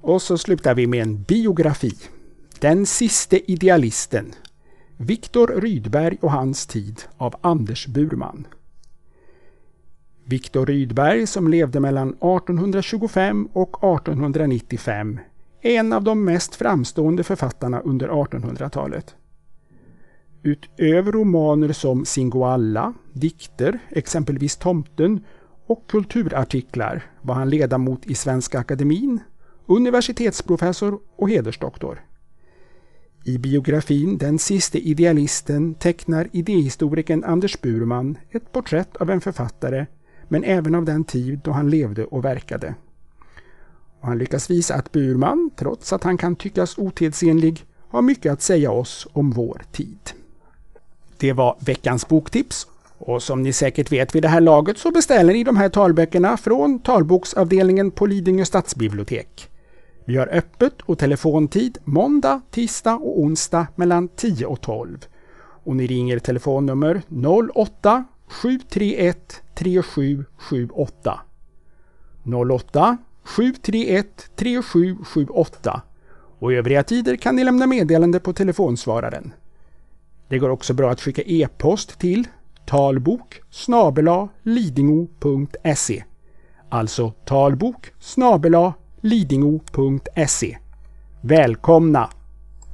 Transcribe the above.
Och så slutar vi med en biografi. Den siste idealisten. Viktor Rydberg och hans tid av Anders Burman. Viktor Rydberg, som levde mellan 1825 och 1895, är en av de mest framstående författarna under 1800-talet. Utöver romaner som Singoalla, dikter, exempelvis Tomten, och kulturartiklar var han ledamot i Svenska Akademin, universitetsprofessor och hedersdoktor. I biografin Den siste idealisten tecknar idéhistorikern Anders Burman ett porträtt av en författare, men även av den tid då han levde och verkade. Och han lyckas visa att Burman, trots att han kan tyckas otidsenlig, har mycket att säga oss om vår tid. Det var veckans boktips. Och som ni säkert vet vid det här laget så beställer ni de här talböckerna från talboksavdelningen på Lidingö stadsbibliotek. Vi har öppet och telefontid måndag, tisdag och onsdag mellan 10 och 12. Och ni ringer telefonnummer 08 731 3778. 08 731 3778. Och i övriga tider kan ni lämna meddelande på telefonsvararen. Det går också bra att skicka e-post till talbok@lidingo.se. Alltså talbok@lidingo.se. Välkomna!